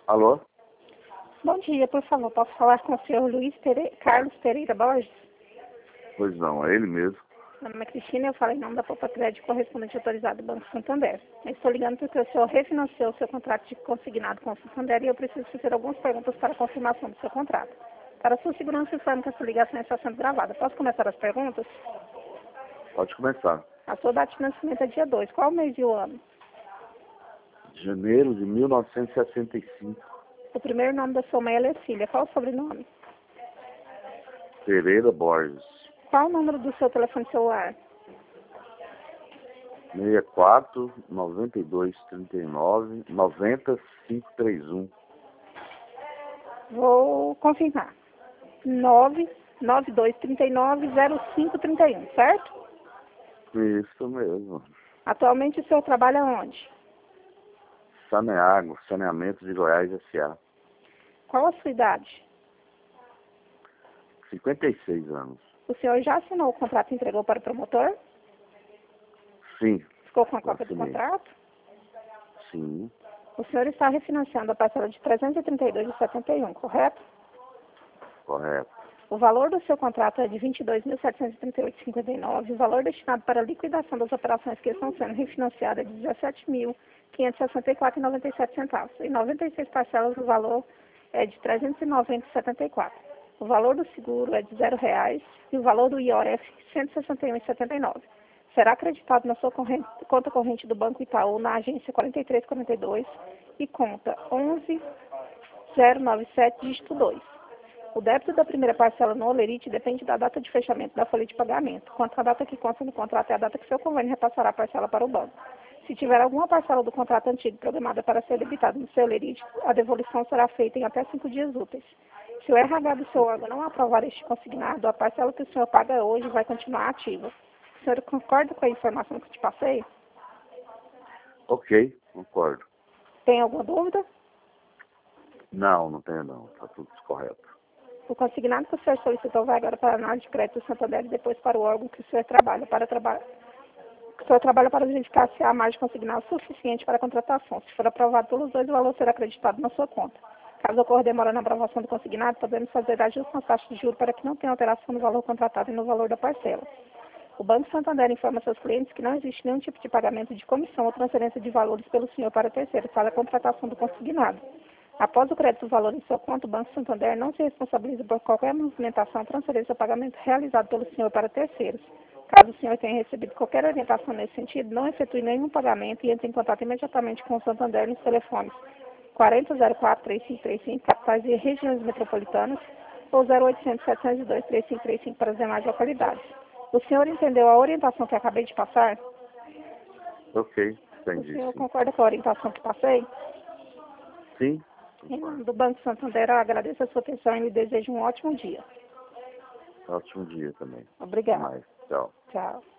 Alô? Bom dia, por favor, posso falar com o senhor Carlos Pereira Borges? Pois não, é ele mesmo. Meu nome é Cristina, eu falo em nome da Poupa Crédito correspondente autorizado do Banco Santander. Eu estou ligando porque o senhor refinanciou o seu contrato de consignado com o Santander e eu preciso fazer algumas perguntas para a confirmação do seu contrato. Para sua segurança, informo que essa ligação está sendo gravada. Posso começar as perguntas? Pode começar. A sua data de nascimento é dia 2. Qual o mês e o ano? Janeiro de 1965. O primeiro nome da sua mãe é Lecília. Qual o sobrenome? Pereira Borges. Qual o número do seu telefone celular? 64 92 39 90 531. Vou confirmar. 992390531, certo? Isso mesmo. Atualmente o senhor trabalha onde? Saneago, Saneamento de Goiás S.A. Qual a sua idade? 56 anos. O senhor já assinou o contrato e entregou para o promotor? Sim. Ficou com a Já cópia do assinei. contrato? Sim, O senhor está refinanciando a parcela de R$ 332,71, correto? correto. O valor do seu contrato é de R$ 22.738,59. O valor destinado para a liquidação das operações que estão sendo refinanciadas é de R$ 17.564,97. Em 96 parcelas, o valor é de R$ 390,74. O valor do seguro é de R$ 0,00 e o valor do IOF R$ 161,79. Será acreditado na sua conta corrente do Banco Itaú na agência 4342 e conta 11097, dígito 2. O débito da primeira parcela no Olerite depende da data de fechamento da folha de pagamento. Quanto à data que consta no contrato é a data que seu convênio repassará a parcela para o banco. Se tiver alguma parcela do contrato antigo programada para ser debitada no seu Olerite, a devolução será feita em até 5 dias úteis. Se o RH do seu órgão não aprovar este consignado, a parcela que o senhor paga hoje vai continuar ativa. O senhor concorda com a informação que eu te passei? Ok, concordo. Tem alguma dúvida? Não tenho não. Está tudo correto. O consignado que o senhor solicitou vai agora para a análise de crédito do Santander e depois para o órgão que o senhor trabalha para verificar se há margem consignada suficiente para a contratação. Se for aprovado pelos dois, o valor será acreditado na sua conta. Caso ocorra demora na aprovação do consignado, podemos fazer ajustes na taxa de juros para que não tenha alteração no valor contratado e no valor da parcela. O Banco Santander informa seus clientes que não existe nenhum tipo de pagamento de comissão ou transferência de valores pelo senhor para terceiros para a contratação do consignado. Após o crédito do valor em sua conta, o Banco Santander não se responsabiliza por qualquer movimentação, transferência ou pagamento realizado pelo senhor para terceiros. Caso o senhor tenha recebido qualquer orientação nesse sentido, não efetue nenhum pagamento e entre em contato imediatamente com o Santander nos telefones 4004-3535, capitais e regiões metropolitanas, ou 0800-702-3535 para as demais localidades. O senhor entendeu a orientação que acabei de passar? Ok, O entendi. senhor Sim. concorda com a orientação que passei? Sim. Em nome do Banco Santander, eu agradeço a sua atenção e lhe desejo um ótimo dia. Ótimo dia também. Até Obrigada. mais. Tchau. Tchau.